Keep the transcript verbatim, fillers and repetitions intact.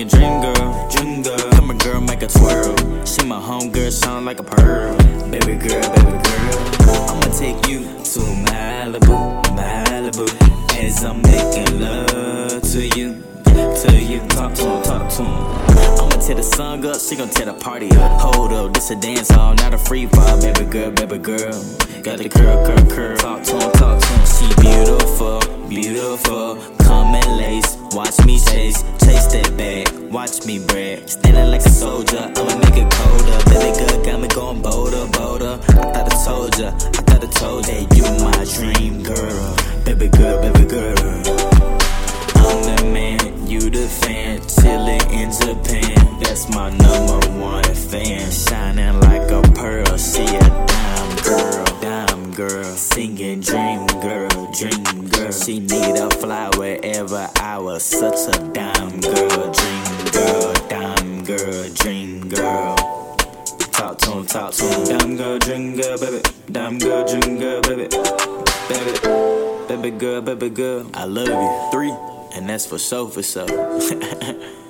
singing dream girl, dream girl. Come here, girl, make a twirl. She my home girl, sound like a pearl. Baby girl, baby girl, I'ma take you to Malibu, Malibu. As I'm making love to you, to you. Talk to him, talk to him. I'ma tear the song up, she gon' tear the party up. Hold up, this a dance hall, not a free fall. Baby girl, baby girl, got the curl, curl, curl. Talk to him, talk to him. She beautiful, beautiful. Come and lace, watch me chase, chase that bag, watch me brag. Standing like a soldier, I'ma make it colder. Baby girl got me going bolder, bolder. I thought I told ya, I thought I told ya, you my dream girl. Baby girl, baby girl, I'm the man, you the fan. Chillin' in Japan, that's my number one fan. Shining like a pearl, she a dime girl, dime girl. Singing dream girl, dream girl. She need a fly wherever I was. Such a dime girl, dream girl, dime girl, dream girl. Talk to him, talk to him. Dime girl, dream girl, baby. Dime girl, dream girl, baby. Baby, baby girl, baby girl. I love you. Three, and that's for sure, for sure.